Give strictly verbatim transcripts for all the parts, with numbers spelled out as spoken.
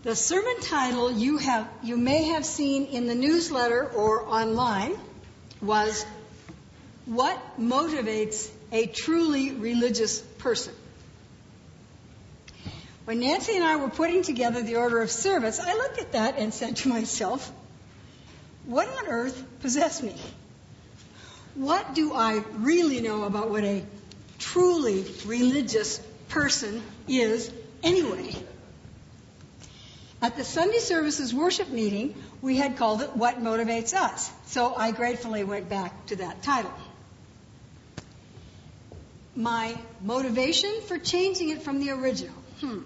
The sermon title you have you may have seen in the newsletter or online was What Motivates a Truly Religious Person? When Nancy and I were putting together the order of service, I looked at that and said to myself, what on earth possessed me? What do I really know about what a truly religious person is anyway? At the Sunday Services worship meeting, we had called it What Motivates Us. So I gratefully went back to that title. My motivation for changing it from the original, hmm,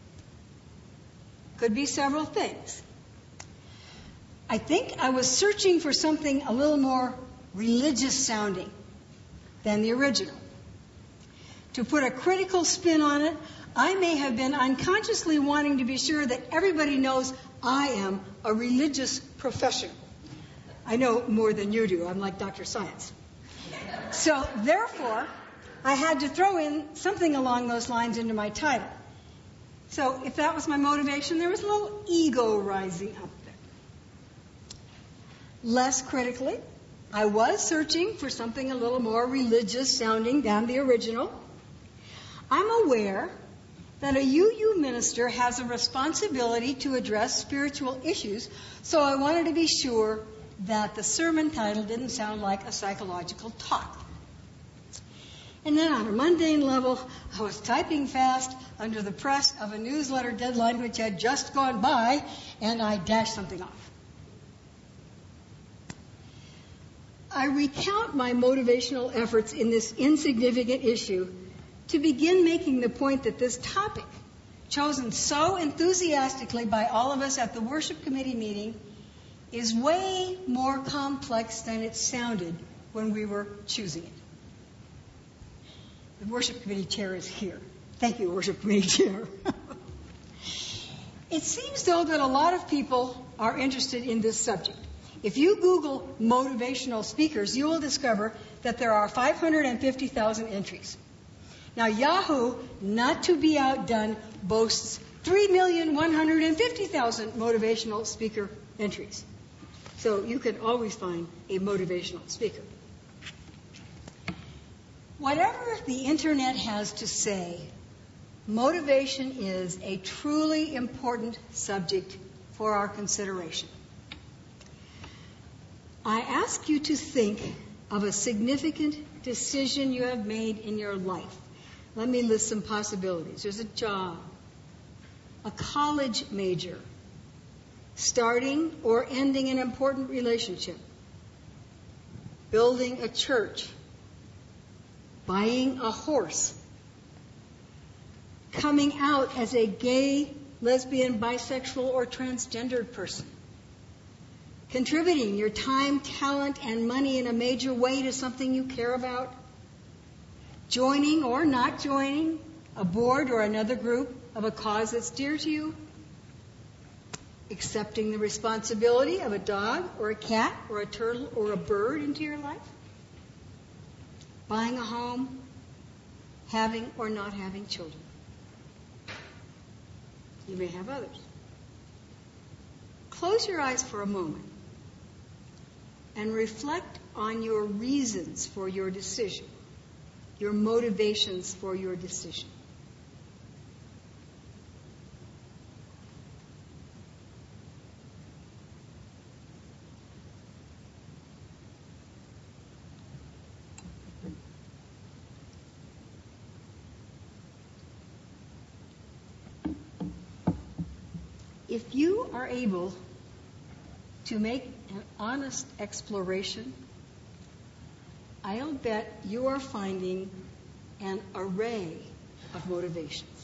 could be several things. I think I was searching for something a little more religious sounding than the original. To put a critical spin on it, I may have been unconsciously wanting to be sure that everybody knows I am a religious professional. I know more than you do. I'm like Doctor Science. So, therefore, I had to throw in something along those lines into my title. So, if that was my motivation, there was a little ego rising up there. Less critically, I was searching for something a little more religious sounding than the original. I'm aware that a U U minister has a responsibility to address spiritual issues, so I wanted to be sure that the sermon title didn't sound like a psychological talk. And then on a mundane level, I was typing fast under the press of a newsletter deadline which had just gone by, and I dashed something off. I recount my motivational efforts in this insignificant issue to begin making the point that this topic, chosen so enthusiastically by all of us at the worship committee meeting, is way more complex than it sounded when we were choosing it. The worship committee chair is here. Thank you, worship committee chair. It seems, though, that a lot of people are interested in this subject. If you Google motivational speakers, you will discover that there are five hundred fifty thousand entries. Now, Yahoo, not to be outdone, boasts three million one hundred fifty thousand motivational speaker entries. So you can always find a motivational speaker. Whatever the Internet has to say, motivation is a truly important subject for our consideration. I ask you to think of a significant decision you have made in your life. Let me list some possibilities. There's a job, a college major, starting or ending an important relationship, building a church, buying a horse, coming out as a gay, lesbian, bisexual, or transgendered person, contributing your time, talent, and money in a major way to something you care about, joining or not joining a board or another group of a cause that's dear to you, accepting the responsibility of a dog or a cat or a turtle or a bird into your life, buying a home, having or not having children. You may have others. Close your eyes for a moment and reflect on your reasons for your decision, your motivations for your decision. If you are able to make an honest exploration, I'll bet you are finding an array of motivations.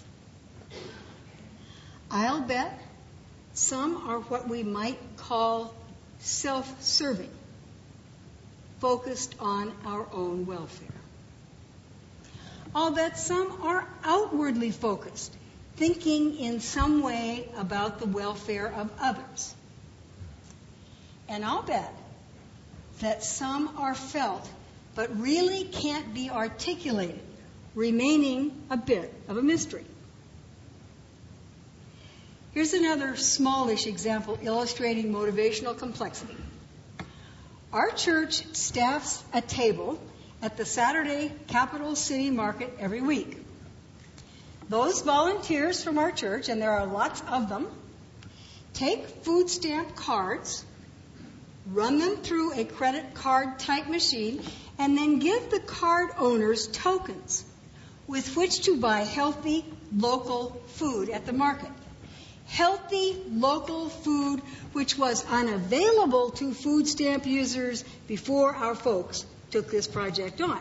I'll bet some are what we might call self-serving, focused on our own welfare. I'll bet some are outwardly focused, thinking in some way about the welfare of others. And I'll bet that some are felt but really can't be Here's another smallish example illustrating motivational complexity. Our church staffs a table at the Saturday Capital City Market every week. Those volunteers from our church, and there are lots of them, take food stamp cards, run them through a credit card type machine, and then give the card owners tokens with which to buy healthy local food at the market. Healthy local food which was unavailable to food stamp users before our folks took this project on.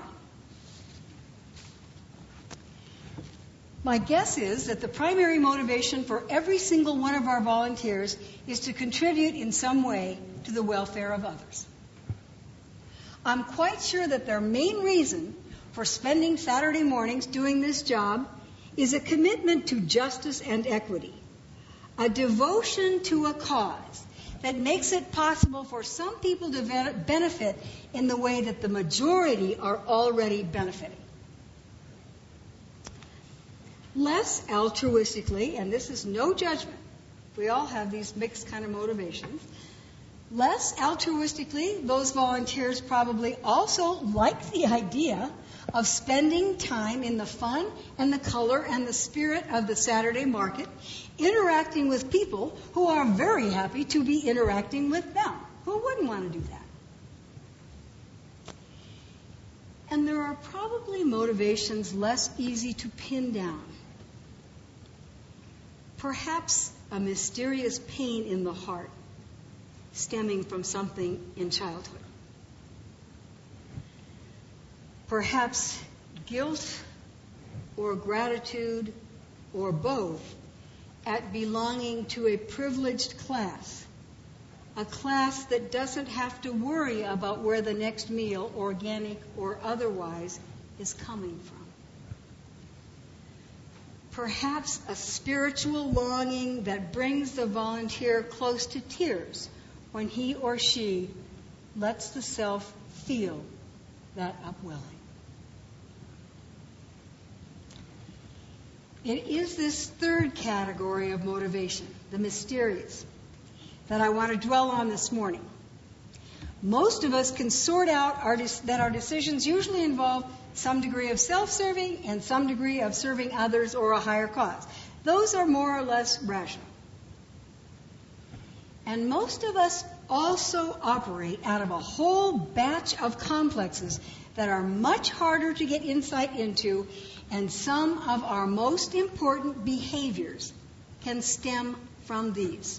My guess is that the primary motivation for every single one of our volunteers is to contribute in some way to the welfare of others. I'm quite sure that their main reason for spending Saturday mornings doing this job is a commitment to justice and equity, a devotion to a cause that makes it possible for some people to benefit in the way that the majority are already benefiting. Less altruistically, and this is no judgment, we all have these mixed kind of motivations, less altruistically, those volunteers probably also like the idea of spending time in the fun and the color and the spirit of the Saturday market, interacting with people who are very happy to be interacting with them. Who wouldn't want to do that? And there are probably motivations less easy to pin down. Perhaps a mysterious pain in the heart stemming from something in childhood. Perhaps guilt or gratitude or both at belonging to a privileged class, a class that doesn't have to worry about where the next meal, organic or otherwise, is coming from. Perhaps a spiritual longing that brings the volunteer close to tears when he or she lets the self feel that upwelling. It is this third category of motivation, the mysterious, that I want to dwell on this morning. Most of us can sort out our de- that our decisions usually involve some degree of self-serving and some degree of serving others or a higher cause. Those are more or less rational. And most of us also operate out of a whole batch of complexes that are much harder to get insight into, and some of our most important behaviors can stem from these.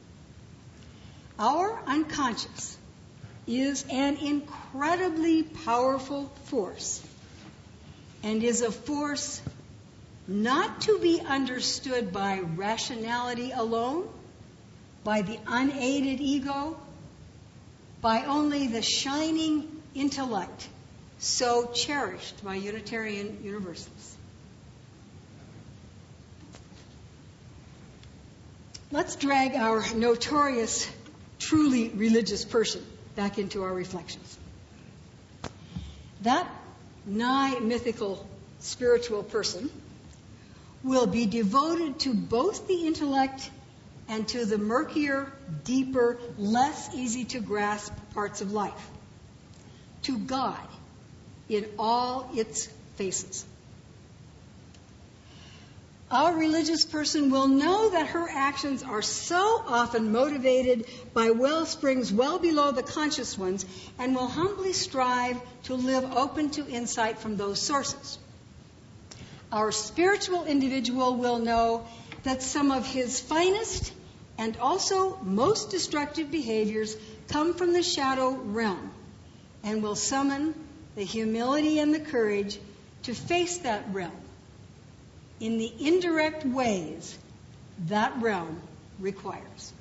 Our unconscious is an incredibly powerful force, and is a force not to be understood by rationality alone, by the unaided ego, by only the shining intellect so cherished by Unitarian Universalists. Let's drag our notorious, truly religious person back into our reflections. That nigh mythical spiritual person will be devoted to both the intellect and to the murkier, deeper, less easy to grasp parts of life, to God in all its faces. Our religious person will know that her actions are so often motivated by well springs well below the conscious ones, and will humbly strive to live open to insight from those sources. Our spiritual individual will know that some of his finest and also most destructive behaviors come from the shadow realm, and will summon the humility and the courage to face that realm in the indirect ways that realm requires.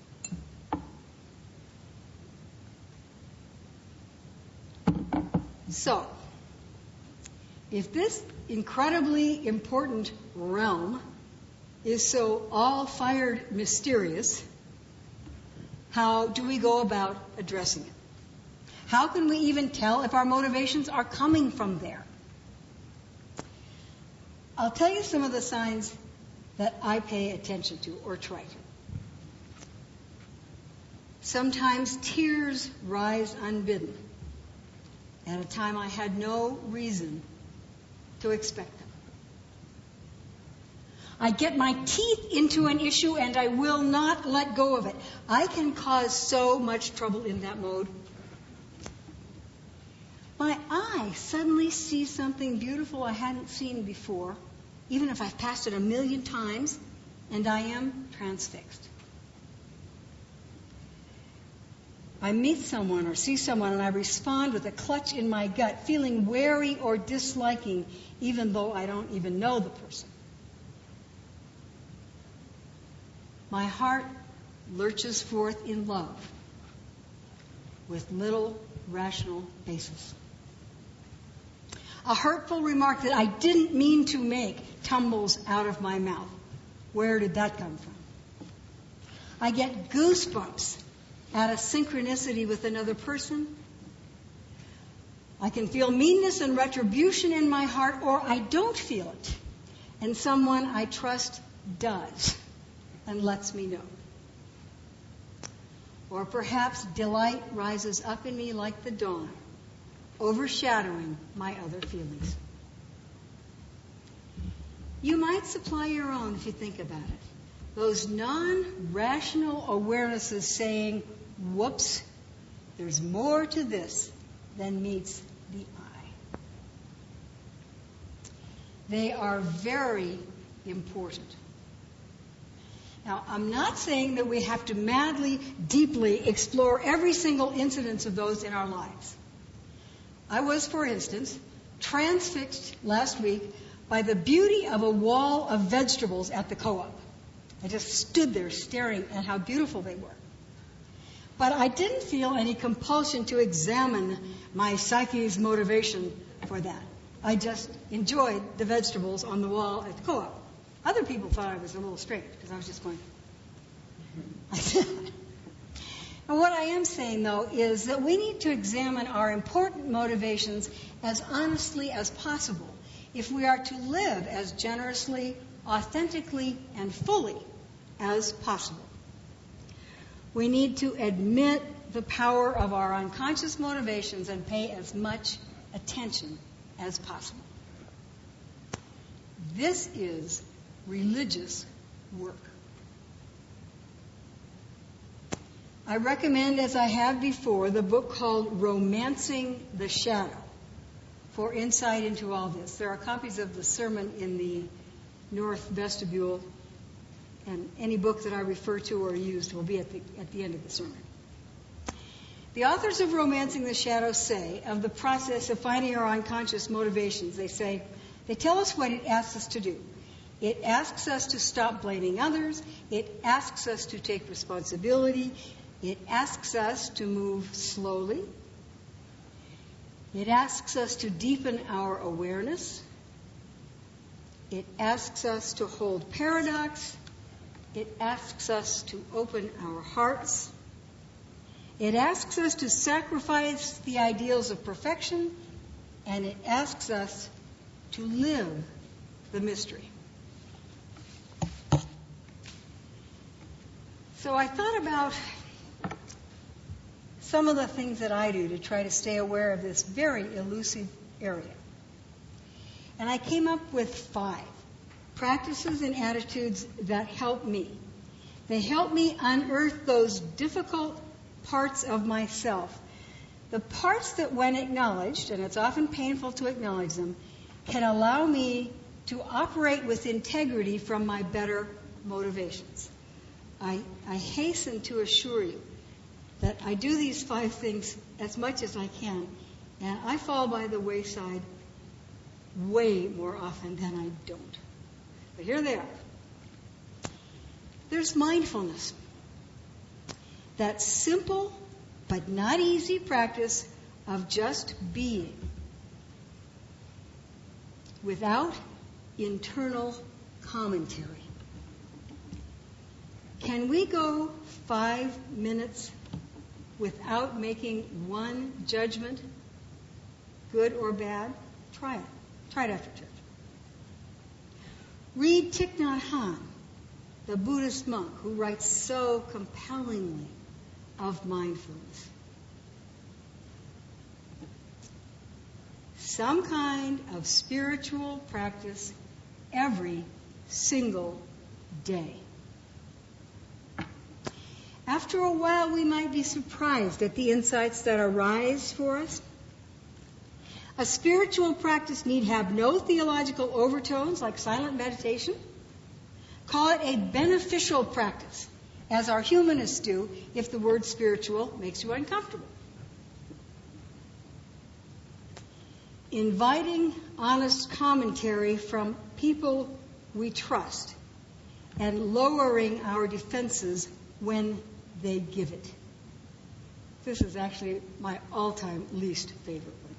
So, if this incredibly important realm is so all-fired mysterious, how do we go about addressing it? How can we even tell if our motivations are coming from there? I'll tell you some of the signs that I pay attention to, or try to. Sometimes tears rise unbidden at a time I had no reason to expect them. I get my teeth into an issue and I will not let go of it. I can cause so much trouble in that mode. My eye suddenly sees something beautiful I hadn't seen before, even if I've passed it a million times, and I am transfixed. I meet someone or see someone and I respond with a clutch in my gut, feeling wary or disliking, even though I don't even know the person. My heart lurches forth in love with little rational basis. A hurtful remark that I didn't mean to make tumbles out of my mouth. Where did that come from? I get goosebumps at a synchronicity with another person. I can feel meanness and retribution in my heart, or I don't feel it, and someone I trust does and lets me know. Or perhaps delight rises up in me like the dawn, overshadowing my other feelings. You might supply your own if you think about it. Those non-rational awarenesses saying, whoops, there's more to this than meets the eye. They are very important. Now, I'm not saying that we have to madly, deeply explore every single incidence of those in our lives. I was, for instance, transfixed last week by the beauty of a wall of vegetables at the co-op. I just stood there staring at how beautiful they were. But I didn't feel any compulsion to examine my psyche's motivation for that. I just enjoyed the vegetables on the wall at the co-op. Other people thought I was a little strange because I was just going. And what I am saying, though, is that we need to examine our important motivations as honestly as possible if we are to live as generously, authentically, and fully as possible. We need to admit the power of our unconscious motivations and pay as much attention as possible. This is religious work. I recommend, as I have before, the book called Romancing the Shadow for insight into all this. There are copies of the sermon in the north vestibule, and any book that I refer to or used will be at the, at the end of the sermon. The authors of Romancing the Shadow say of the process of finding our unconscious motivations, they say, they tell us what it asks us to do. It asks us to stop blaming others. It asks us to take responsibility. It asks us to move slowly. It asks us to deepen our awareness. It asks us to hold paradox. It asks us to open our hearts. It asks us to sacrifice the ideals of perfection. And it asks us to live the mystery. So I thought about some of the things that I do to try to stay aware of this very elusive area. And I came up with five practices and attitudes that help me. They help me unearth those difficult parts of myself. The parts that, when acknowledged, and it's often painful to acknowledge them, can allow me to operate with integrity from my better motivations. I, I hasten to assure you that I do these five things as much as I can, and I fall by the wayside way more often than I don't. But here they are. There's mindfulness. That simple but not easy practice of just being without internal commentary. Can we go five minutes without making one judgment, good or bad? Try it. Try it after church. Read Thich Nhat Hanh, the Buddhist monk who writes so compellingly of mindfulness. Some kind of spiritual practice every single day. After a while, we might be surprised at the insights that arise for us. A spiritual practice need have no theological overtones like silent meditation. Call it a beneficial practice, as our humanists do if the word spiritual makes you uncomfortable. Inviting honest commentary from people we trust and lowering our defenses when they give it. This is actually my all-time least favorite one.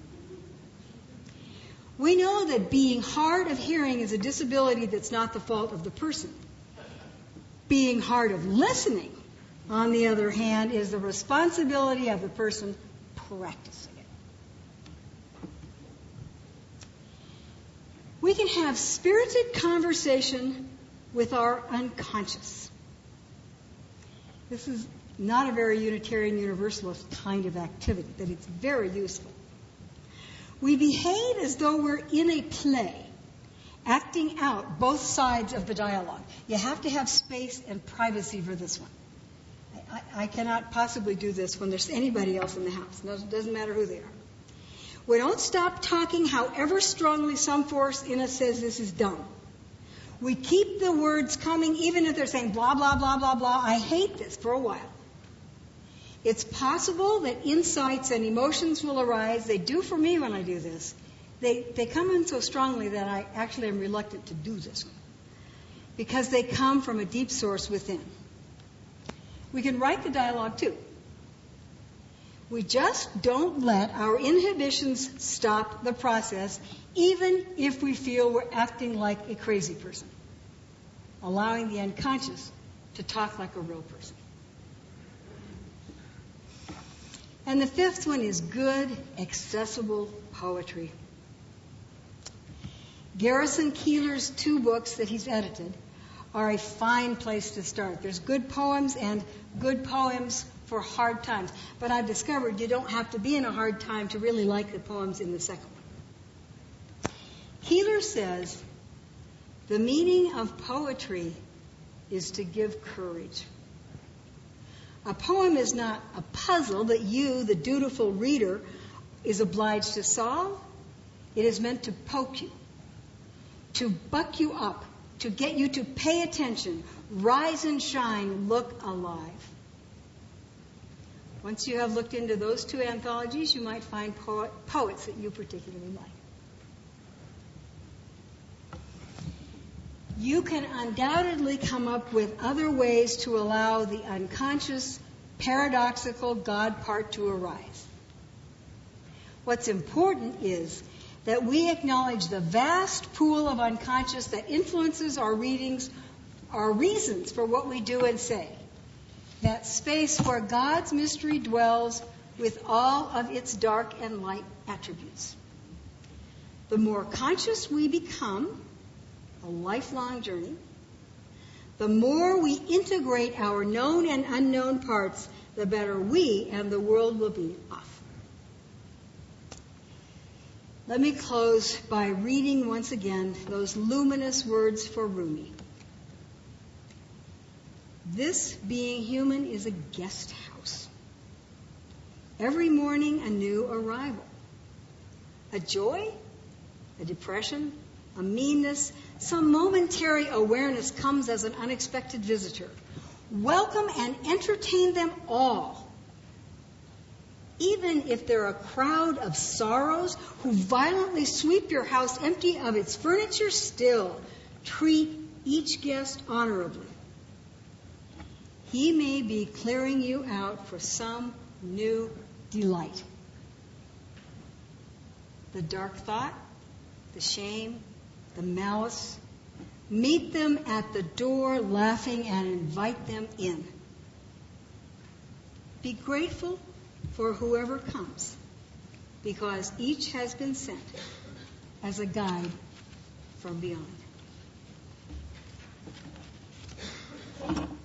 We know that being hard of hearing is a disability that's not the fault of the person. Being hard of listening, on the other hand, is the responsibility of the person practicing it. We can have spirited conversation with our unconscious. This is not a very Unitarian Universalist kind of activity, but it's very useful. We behave as though we're in a play, acting out both sides of the dialogue. You have to have space and privacy for this one. I, I, I cannot possibly do this when there's anybody else in the house. It doesn't matter who they are. We don't stop talking however strongly some force in us says this is dumb. We keep the words coming even if they're saying blah, blah, blah, blah, blah. I hate this for a while. It's possible that insights and emotions will arise. They do for me when I do this. They, they come in so strongly that I actually am reluctant to do this one because they come from a deep source within. We can write the dialogue too. We just don't let our inhibitions stop the process, even if we feel we're acting like a crazy person, allowing the unconscious to talk like a real person. And the fifth one is good, accessible poetry. Garrison Keillor's two books that he's edited are a fine place to start. There's good poems and good poems for hard times. But I've discovered you don't have to be in a hard time to really like the poems in the second one. Keillor says, the meaning of poetry is to give courage. A poem is not a puzzle that you, the dutiful reader, is obliged to solve. It is meant to poke you, to buck you up, to get you to pay attention, rise and shine, look alive. Once you have looked into those two anthologies, you might find poet, poets that you particularly like. You can undoubtedly come up with other ways to allow the unconscious, paradoxical God part to arise. What's important is that we acknowledge the vast pool of unconscious that influences our readings, our reasons for what we do and say. That space where God's mystery dwells with all of its dark and light attributes. The more conscious we become, a lifelong journey, the more we integrate our known and unknown parts, the better we and the world will be off. Let me close by reading once again those luminous words for Rumi. This being human is a guest house. Every morning a new arrival. A joy, a depression, a meanness, some momentary awareness comes as an unexpected visitor. Welcome and entertain them all. Even if they're a crowd of sorrows who violently sweep your house empty of its furniture, still treat each guest honorably. He may be clearing you out for some new delight. The dark thought, the shame, the malice, meet them at the door laughing and invite them in. Be grateful for whoever comes, because each has been sent as a guide from beyond.